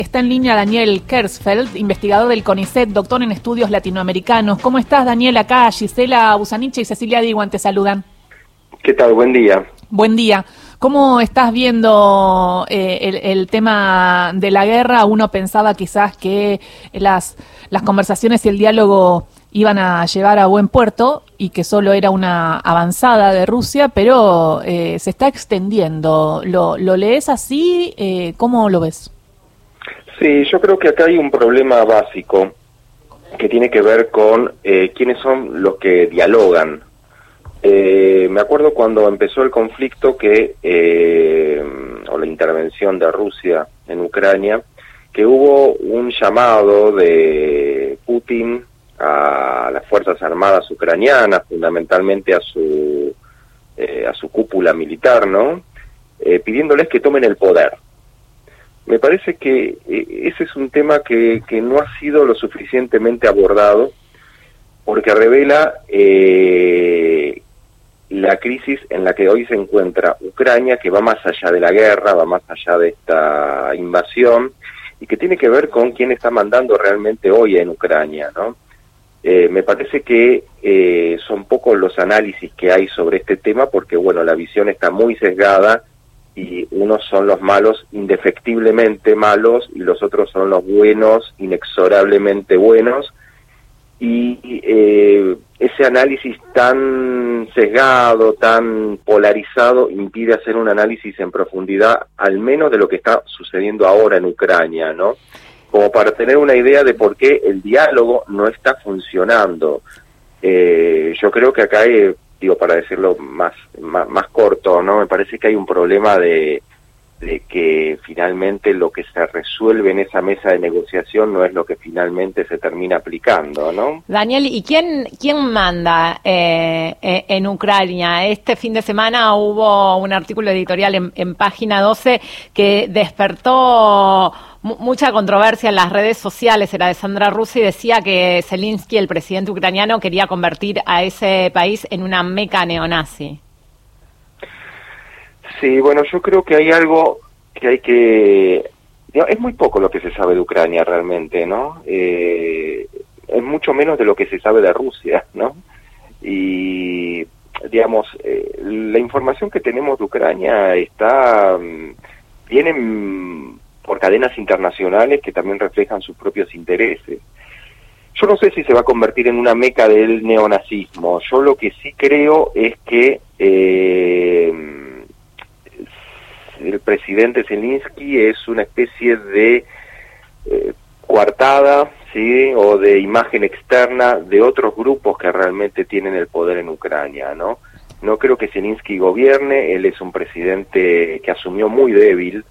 Está en línea Daniel Kersfeld, investigador del CONICET, doctor en estudios latinoamericanos. ¿Cómo estás, Daniel? Acá Gisela Busaniche y Cecilia Diwan te saludan. ¿Qué tal? Buen día. Buen día. ¿Cómo estás viendo el tema de la guerra? Uno pensaba quizás que las conversaciones y el diálogo iban a llevar a buen puerto y que solo era una avanzada de Rusia, pero se está extendiendo. ¿Lo lees así? ¿Cómo lo ves? Sí, yo creo que acá hay un problema básico que tiene que ver con quiénes son los que dialogan. Me acuerdo cuando empezó el conflicto o la intervención de Rusia en Ucrania, que hubo un llamado de Putin a las Fuerzas Armadas ucranianas, fundamentalmente a su cúpula militar, ¿no? Pidiéndoles que tomen el poder. Me parece que ese es un tema que no ha sido lo suficientemente abordado, porque revela la crisis en la que hoy se encuentra Ucrania, que va más allá de la guerra, va más allá de esta invasión, y que tiene que ver con quién está mandando realmente hoy en Ucrania, ¿no? Me parece que son pocos los análisis que hay sobre este tema, porque bueno, la visión está muy sesgada, y unos son los malos, indefectiblemente malos, y los otros son los buenos, inexorablemente buenos, y ese análisis tan sesgado, tan polarizado, impide hacer un análisis en profundidad, al menos de lo que está sucediendo ahora en Ucrania, ¿no? Como para tener una idea de por qué el diálogo no está funcionando. Yo creo que acá hay, para decirlo más corto, ¿no? Me parece que hay un problema de que finalmente lo que se resuelve en esa mesa de negociación no es lo que finalmente se termina aplicando, ¿no? Daniel, ¿y quién manda en Ucrania? Este fin de semana hubo un artículo editorial en Página 12 que despertó mucha controversia en las redes sociales. Era de Sandra Russo y decía que Zelensky, el presidente ucraniano, quería convertir a ese país en una meca neonazi. Sí, bueno, yo creo que hay algo que hay que... Es muy poco lo que se sabe de Ucrania realmente, ¿no? Es mucho menos de lo que se sabe de Rusia, ¿no? Y, la información que tenemos de Ucrania viene por cadenas internacionales que también reflejan sus propios intereses. Yo no sé si se va a convertir en una meca del neonazismo. Yo lo que sí creo es que el presidente Zelensky es una especie de coartada, ¿sí? O de imagen externa de otros grupos que realmente tienen el poder en Ucrania, ¿no? No creo que Zelensky gobierne. Él es un presidente que asumió muy débil,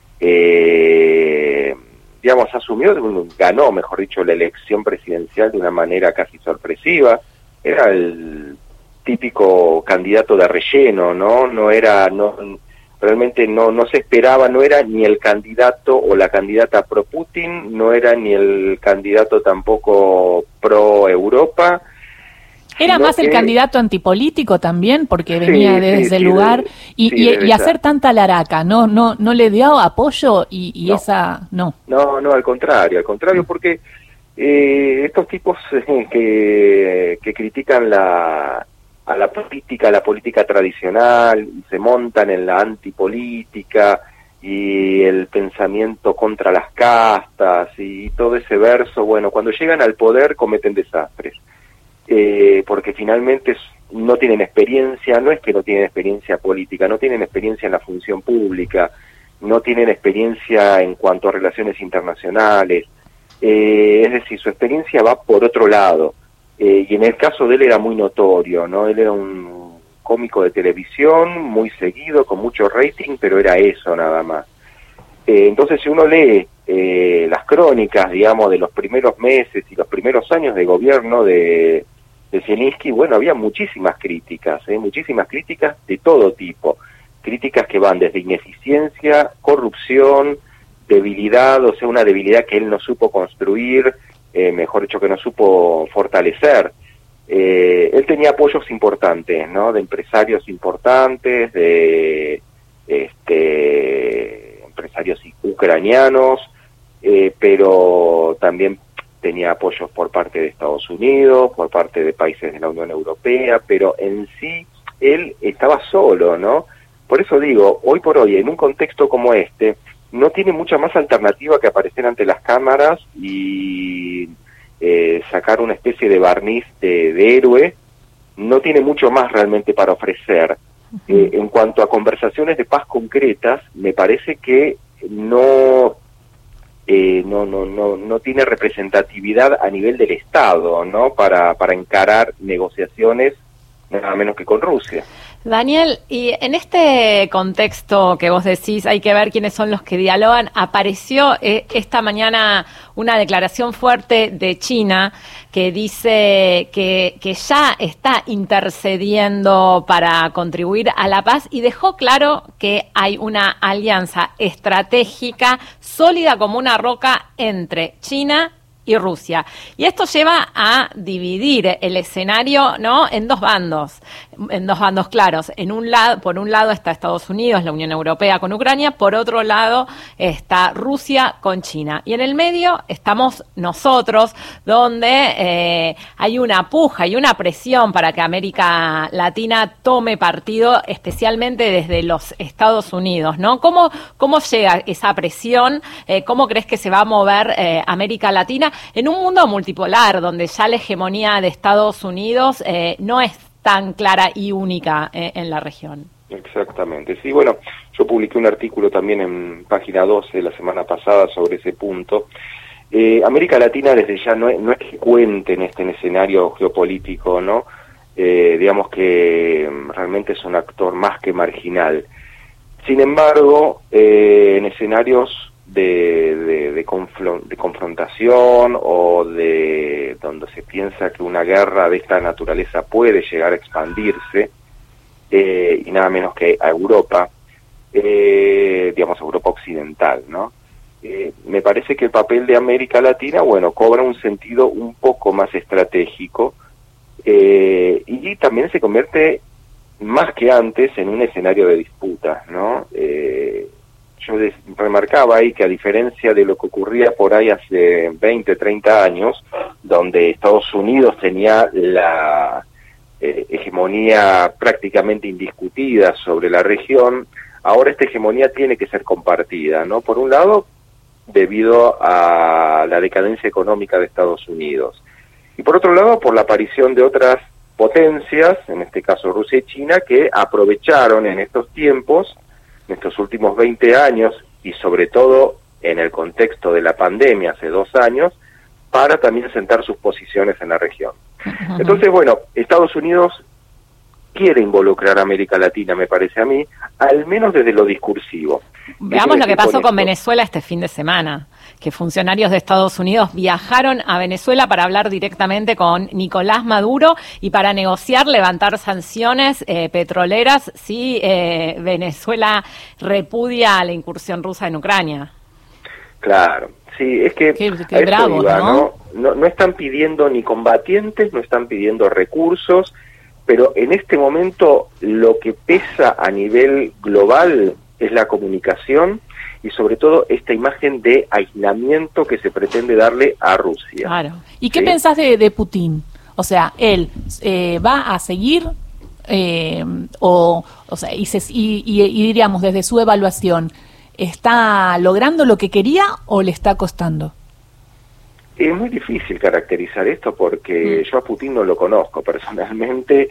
ganó, mejor dicho, la elección presidencial de una manera casi sorpresiva. Era el típico candidato de relleno, ¿no? Realmente no se esperaba, no era ni el candidato o la candidata pro Putin, no era ni el candidato tampoco pro Europa. Era más el candidato antipolítico también, porque venía desde el lugar, y hacer tanta laraca, no le dio apoyo y no. Esa no. No, al contrario, porque estos tipos que critican a la política tradicional, y se montan en la antipolítica y el pensamiento contra las castas y todo ese verso, bueno, cuando llegan al poder cometen desastres, porque finalmente no tienen experiencia, no es que no tienen experiencia política, no tienen experiencia en la función pública, no tienen experiencia en cuanto a relaciones internacionales, es decir, su experiencia va por otro lado. Y en el caso de él era muy notorio, ¿no? Él era un cómico de televisión, muy seguido, con mucho rating, pero era eso nada más. Entonces, si uno lee las crónicas, de los primeros meses y los primeros años de gobierno de Zelensky, bueno, había muchísimas críticas de todo tipo. Críticas que van desde ineficiencia, corrupción, debilidad, o sea, una debilidad que él no supo construir, mejor dicho, que no supo fortalecer. Él tenía apoyos importantes, ¿no? De empresarios importantes, de empresarios ucranianos, pero también tenía apoyos por parte de Estados Unidos, por parte de países de la Unión Europea, pero en sí él estaba solo, ¿no? Por eso digo, hoy por hoy, en un contexto como este, no tiene mucha más alternativa que aparecer ante las cámaras y sacar una especie de barniz de héroe. No tiene mucho más realmente para ofrecer. En cuanto a conversaciones de paz concretas, me parece que no tiene representatividad a nivel del Estado, ¿no? Para encarar negociaciones nada menos que con Rusia. Daniel, y en este contexto que vos decís, hay que ver quiénes son los que dialogan, apareció esta mañana una declaración fuerte de China que dice que ya está intercediendo para contribuir a la paz y dejó claro que hay una alianza estratégica sólida como una roca entre China y Rusia. Y esto lleva a dividir el escenario, ¿no?, en dos bandos claros. Por un lado está Estados Unidos, la Unión Europea con Ucrania, por otro lado está Rusia con China. Y en el medio estamos nosotros, donde hay una puja y una presión para que América Latina tome partido, especialmente desde los Estados Unidos, ¿no? ¿Cómo llega esa presión? ¿Cómo crees que se va a mover América Latina en un mundo multipolar, donde ya la hegemonía de Estados Unidos no es tan clara y única en la región? Exactamente, sí, bueno, yo publiqué un artículo también en página 12 la semana pasada sobre ese punto. América Latina desde ya no es que cuente en este escenario geopolítico, ¿no? Digamos que realmente es un actor más que marginal. Sin embargo, en escenarios de confrontación o de donde se piensa que una guerra de esta naturaleza puede llegar a expandirse, y nada menos que a Europa, digamos Europa occidental, ¿no? Me parece que el papel de América Latina, bueno, cobra un sentido un poco más estratégico, y también se convierte más que antes en un escenario de disputas, ¿no? Yo remarcaba ahí que a diferencia de lo que ocurría por ahí hace 20, 30 años, donde Estados Unidos tenía la hegemonía prácticamente indiscutida sobre la región, ahora esta hegemonía tiene que ser compartida, ¿no? Por un lado, debido a la decadencia económica de Estados Unidos, y por otro lado, por la aparición de otras potencias, en este caso Rusia y China, que aprovecharon en estos tiempos, en estos últimos 20 años, y sobre todo en el contexto de la pandemia hace 2 años, para también sentar sus posiciones en la región. Entonces, bueno, Estados Unidos quiere involucrar a América Latina, me parece a mí, al menos desde lo discursivo. Veamos lo que pasó con Venezuela este fin de semana, que funcionarios de Estados Unidos viajaron a Venezuela para hablar directamente con Nicolás Maduro y para negociar levantar sanciones petroleras si Venezuela repudia la incursión rusa en Ucrania. Claro, sí, es que qué bravos, ¿no? No están pidiendo ni combatientes, no están pidiendo recursos, pero en este momento lo que pesa a nivel global es la comunicación y sobre todo esta imagen de aislamiento que se pretende darle a Rusia. Claro. ¿Y qué pensás de Putin? O sea, él va a seguir o sea, y diríamos desde su evaluación, ¿está logrando lo que quería o le está costando? Es muy difícil caracterizar esto porque yo a Putin no lo conozco personalmente.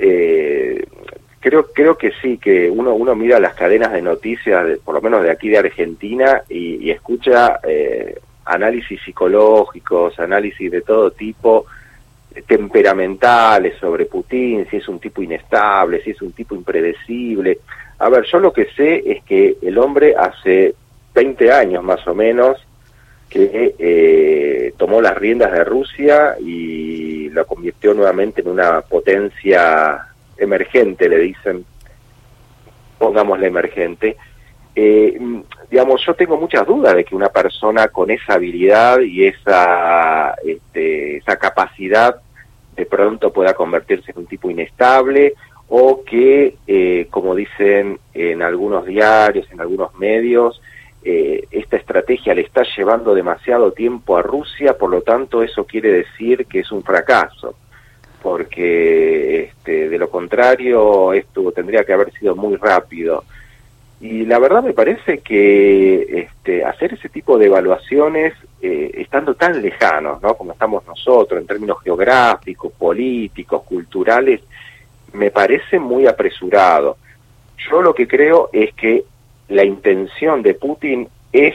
Creo que sí, que uno mira las cadenas de noticias, por lo menos de aquí de Argentina, y escucha análisis psicológicos, análisis de todo tipo, temperamentales sobre Putin, si es un tipo inestable, si es un tipo impredecible. A ver, yo lo que sé es que el hombre hace 20 años más o menos que tomó las riendas de Rusia y la convirtió nuevamente en una potencia emergente, le dicen, pongámosle emergente. Digamos, yo tengo muchas dudas de que una persona con esa habilidad y esa capacidad de pronto pueda convertirse en un tipo inestable o que, como dicen en algunos diarios, en algunos medios, esta estrategia le está llevando demasiado tiempo a Rusia, por lo tanto eso quiere decir que es un fracaso, porque de lo contrario esto tendría que haber sido muy rápido. Y la verdad me parece que hacer ese tipo de evaluaciones, estando tan lejanos, ¿no?, como estamos nosotros, en términos geográficos, políticos, culturales, me parece muy apresurado. Yo lo que creo es que la intención de Putin es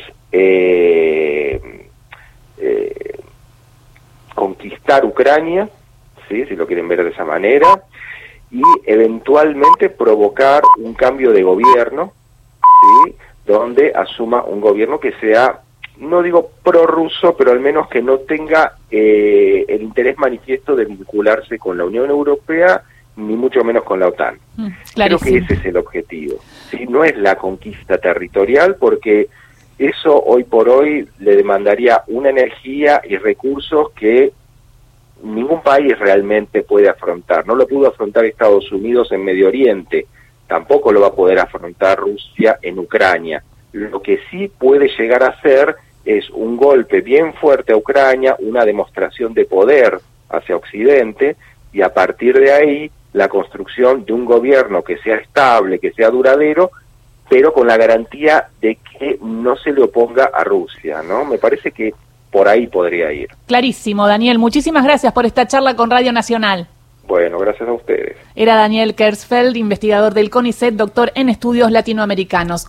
conquistar Ucrania, ¿sí?, si lo quieren ver de esa manera, y eventualmente provocar un cambio de gobierno, ¿sí?, donde asuma un gobierno que sea, no digo prorruso, pero al menos que no tenga el interés manifiesto de vincularse con la Unión Europea, ni mucho menos con la OTAN. Creo que ese es el objetivo. ¿Sí? No es la conquista territorial, porque eso hoy por hoy le demandaría una energía y recursos que ningún país realmente puede afrontar. No lo pudo afrontar Estados Unidos en Medio Oriente, tampoco lo va a poder afrontar Rusia en Ucrania. Lo que sí puede llegar a hacer es un golpe bien fuerte a Ucrania, una demostración de poder hacia Occidente, y a partir de ahí la construcción de un gobierno que sea estable, que sea duradero, pero con la garantía de que no se le oponga a Rusia, ¿no? Me parece que por ahí podría ir. Clarísimo, Daniel. Muchísimas gracias por esta charla con Radio Nacional. Bueno, gracias a ustedes. Era Daniel Kersfeld, investigador del CONICET, doctor en estudios latinoamericanos.